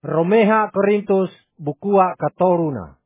Romeha Korintus bukua katoruna.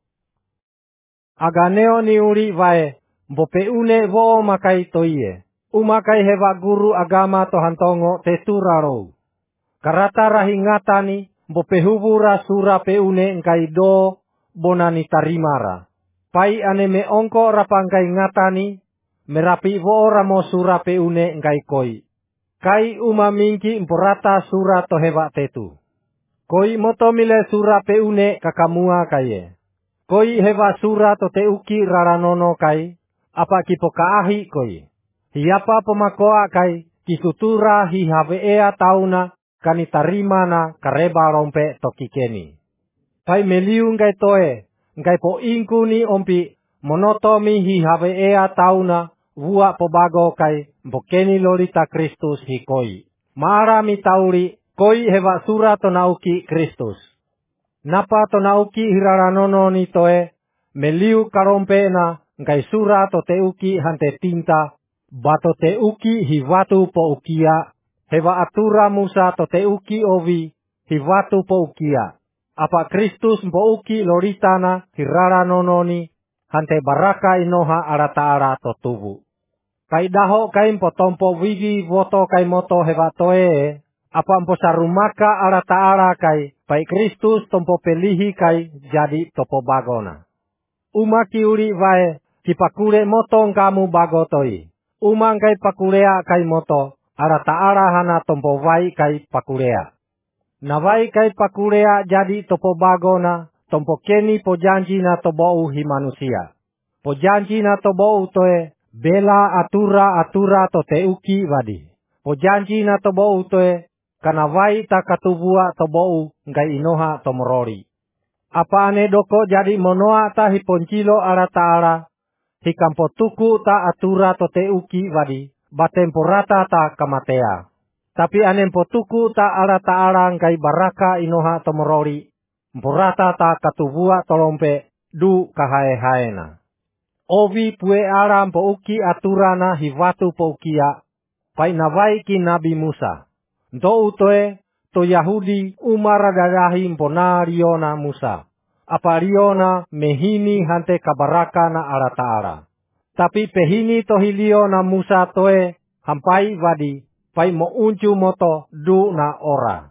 Aganeo ni uri vae, mbopeune vo makai toie. Umakai hewa guru agama tohantongo teturaro. Karata rahingatani, mbopehubura sura peune ngai do bonani tarimara. Pai aneme ongko rapangkai ngatani, merapi vo ramo sura peune ngai koi. Kai umamingki mporata sura tohewa tetu. Koi motomile sura peune kakamua kaye. Koi hewa sura to teuki raranono kai, apa kipokaahi koi. Hiapa pemakoa kai, kisutura hihaveea tauna, kanitarimana kareba rompe tokikeni. Pai meliu ngai toe, ngai po ingkuni ompi, monotomi hihaveea tauna, vua pobago kai, mbokeni lorita Kristus hikoi. Maara mitauri, koi hewa sura tonauki Kristus. Napa tonauki hiraranono ni toe, meliu karompena, ngai sura to teuki hante tinta, bato teuki hiwatu po ukia, hewa atura Musa to teuki ovi, hiwatu po ukia. Apa Kristus mpo uki loritana hiraranono hante baraka inoha arataara to tubu. Kai daho kai mpo tompo wigi voto kai moto hewa toe, apa mpo sarumaka arataara kai, pai Kristus tompo pelihi kai jadi topo bagona. Umaki uri vae, kipakure moto kamu bagotoi. Umang kai pakurea kai moto, arataara hana tompo vai kai pakurea. Nawai kai pakurea jadi topo bagona, tompo keni pojanji na tobou hi manusia. Pojanji na tobou toe, bela atura to teuki wadi. Pojanji na tobou toe, kanawai ta katubua tobou ngai inoha tomorori. Apa ane doko jadi monoa ta hiponcilo arataara, hikampo tuku ta atura to teuki wadi, batemporata ta kamatea. Tapi anempo tuku ta arataara ngai baraka inoha tomorori, mporata ta katubua tolompe du kahae-haena. Ovi pue ara mpo uki aturana hiwatu po ukia, pai nawai ki Nabi Musa. Nto utoe, to Yahudi umaradadahi mpona riona Musa. Apa riona mehini hante kabaraka na arataara. Tapi pehini tohilio na Musa toe, hampai wadi, pai mo uncu moto du na ora.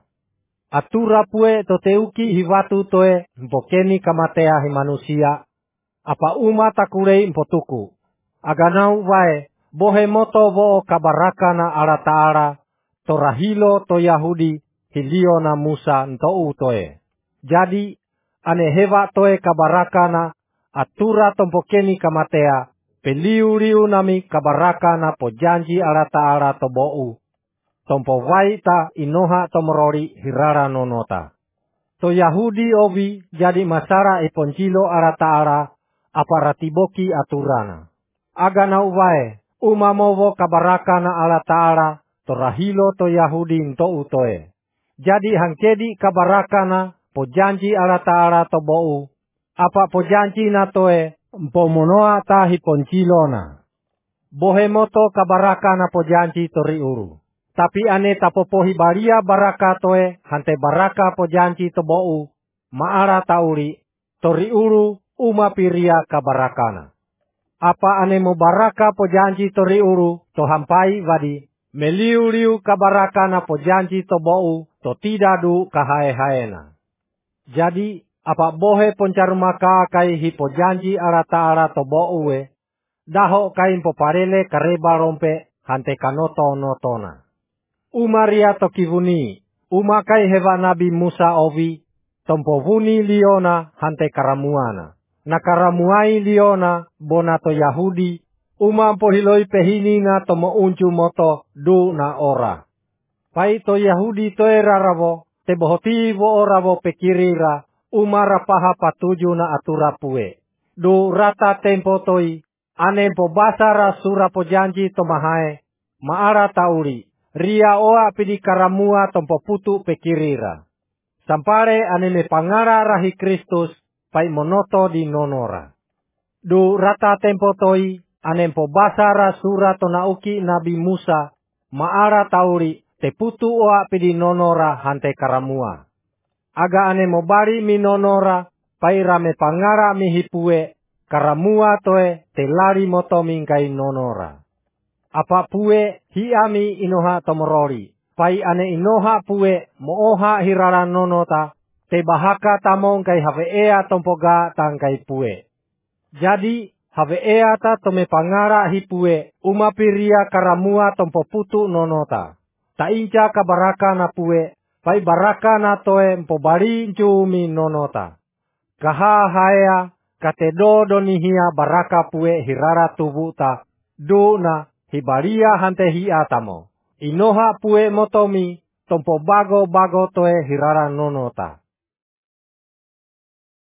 Atura pue to teuki hiwatu toe, mpokeni kamatea hi manusia. Apa uma takurei mpotuku. Aganau wae, bohe moto vo kabaraka na arataara, torahilo to Yahudi hilio na Musa ntou toe. Jadi, ane hewa toe kabaraka na, atura tompokeni kamatea, peliu-liu nami kabaraka na pojanji arataara tobou. Tompo waita inoha tomorori hirara nonota. To Yahudi ovi jadi masara iponcilo arataara, aparatiboki aturana. Aganau wae, umamovo kabaraka na arataara, torahilo to Yahudi nto utoe. Jadi hangkedi kabarakana pojanji arataara tobou. Apa pojanji na toe mpomonoa ta hiponcilona. Bohe moto kabarakana pojanji tori uru. Tapi ane tapopohi baria baraka toe hante baraka pojanji tobou. Maara tauri tori uru umapiria kabarakana. Apa ane mo baraka pojanji tori uru to hampai wadi. Meliu-liu kabaraka na pojanji tobou to tidadu kahae-haena. Jadi, apa bohe poncarumaka kai hi pojanji arataara tobou we, daho kai poparele kareba rompe hante kanoto notona. Umaria to kivuni, umakai hewa Nabi Musa ovi, tompovuni liona hante karamuana. Na karamuai liona bonato Yahudi, umampo hiloi pehini na tomo uncu moto du na ora. Pai to Yahudi toe raravo, te bohoti vo oravo pekirira, umara paha patuju na atura pue. Du rata tempo toi, anempo basara sura pojanji tomahae, maara tauri, ria oa pidi karamua tompo putu pekirira. Sampare aneme pangara rahi Kristus, pai monoto di nonora. Du rata tempo toi, anempo basara sura tonauki Nabi Musa, maara tauri te putu oa pidi nonora hante karamua. aga ane mobari mi nonora, pai rame pangara mi hipue, karamua toe telari moto mingkai nonora. Apa pue hiami inoha tomorori, pai ane inoha pue mooha hirara nonota, te bahaka tamong kai haveea tompoga tangkai pue. Jadi haveea ta tome pangara hipue umapiria karamua tompo putu nonota. Ta inca kabaraka na pue, pai baraka na toe mpobari ncumi nonota. Kaha haya katedo donihia baraka pue hirara tubuta, do na hibaria hante hiatamo. Inoha pue motomi tompo bago toe hirara nonota.